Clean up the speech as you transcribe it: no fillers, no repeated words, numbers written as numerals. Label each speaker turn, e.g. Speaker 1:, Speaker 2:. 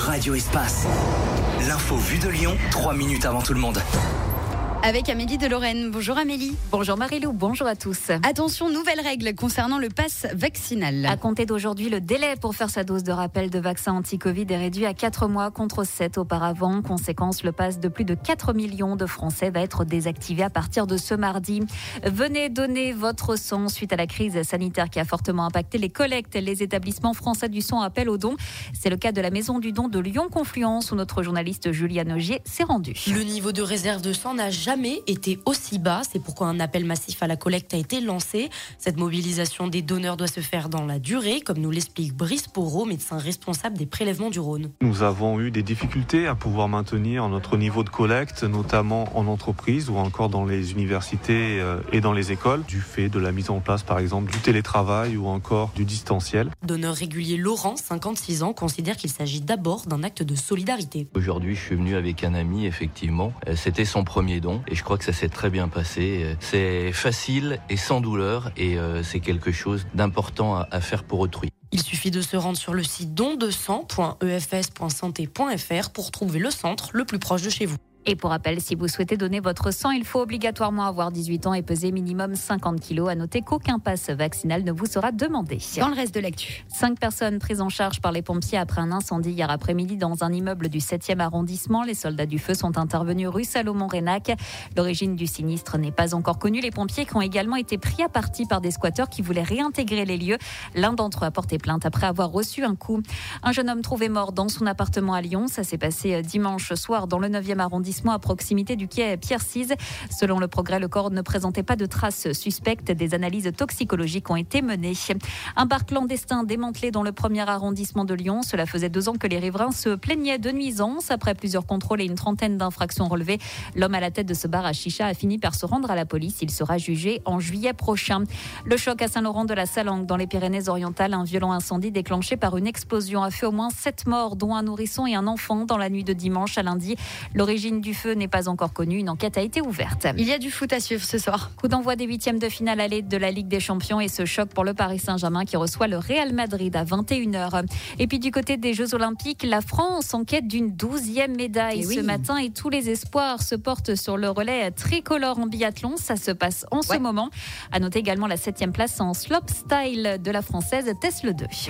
Speaker 1: Radio Espace. L'info vue de Lyon, 3 minutes avant tout le monde.
Speaker 2: Avec Amélie de Lorraine. Bonjour Amélie.
Speaker 3: Bonjour Marilou, bonjour à tous.
Speaker 2: Attention, nouvelle règle concernant le pass vaccinal.
Speaker 3: À compter d'aujourd'hui, le délai pour faire sa dose de rappel de vaccin anti-Covid est réduit à 4 mois contre 7 auparavant. Conséquence, le pass de plus de 4 millions de Français va être désactivé à partir de ce mardi. Venez donner votre sang suite à la crise sanitaire qui a fortement impacté les collectes. Les établissements français du sang appellent aux dons. C'est le cas de la Maison du Don de Lyon-Confluence où notre journaliste Juliane Augier s'est rendue.
Speaker 4: Le niveau de réserve de sang n'a jamais été aussi bas. C'est pourquoi un appel massif à la collecte a été lancé. Cette mobilisation des donneurs doit se faire dans la durée, comme nous l'explique Brice Porot, médecin responsable des prélèvements du Rhône.
Speaker 5: Nous avons eu des difficultés à pouvoir maintenir notre niveau de collecte, notamment en entreprise ou encore dans les universités et dans les écoles, du fait de la mise en place par exemple du télétravail ou encore du distanciel.
Speaker 4: Donneur régulier Laurent, 56 ans, considère qu'il s'agit d'abord d'un acte de solidarité.
Speaker 6: Aujourd'hui, je suis venu avec un ami, effectivement. C'était son premier don et je crois que ça s'est très bien passé. C'est facile et sans douleur et c'est quelque chose d'important à faire pour autrui.
Speaker 4: Il suffit de se rendre sur le site dondesang.efs.santé.fr pour trouver le centre le plus proche de chez vous.
Speaker 3: Et pour rappel, si vous souhaitez donner votre sang, il faut obligatoirement avoir 18 ans et peser minimum 50 kilos. À noter qu'aucun pass vaccinal ne vous sera demandé.
Speaker 2: Dans le reste de l'actu.
Speaker 3: 5 personnes prises en charge par les pompiers après un incendie hier après-midi dans un immeuble du 7e arrondissement. Les soldats du feu sont intervenus rue Salomon-Rénac. L'origine du sinistre n'est pas encore connue. Les pompiers qui ont également été pris à partie par des squatteurs qui voulaient réintégrer les lieux. L'un d'entre eux a porté plainte après avoir reçu un coup. Un jeune homme trouvé mort dans son appartement à Lyon. Ça s'est passé dimanche soir dans le 9e arrondissement à proximité du quai Pierre-Cise. Selon le Progrès, le corps ne présentait pas de traces suspectes. Des analyses toxicologiques ont été menées. Un bar clandestin démantelé dans le 1er arrondissement de Lyon. Cela faisait 2 ans que les riverains se plaignaient de nuisances. Après plusieurs contrôles et une trentaine d'infractions relevées, l'homme à la tête de ce bar à chicha a fini par se rendre à la police. Il sera jugé en juillet prochain. Le choc à Saint-Laurent de la Salanque dans les Pyrénées-Orientales. Un violent incendie déclenché par une explosion a fait au moins 7 morts, dont un nourrisson et un enfant dans la nuit de dimanche à lundi. L'origine du feu n'est pas encore connue. Une enquête a été ouverte.
Speaker 2: Il y a du foot à suivre ce soir.
Speaker 3: Coup d'envoi des 8e de finale aller de la Ligue des Champions et ce choc pour le Paris Saint-Germain qui reçoit le Real Madrid à 21h. Et puis du côté des Jeux Olympiques, la France en quête d'une 12e médaille ce matin et tous les espoirs se portent sur le relais tricolore en biathlon. Ça se passe en ce moment. À noter également la 7e place en slopestyle de la Française Tess Le 2.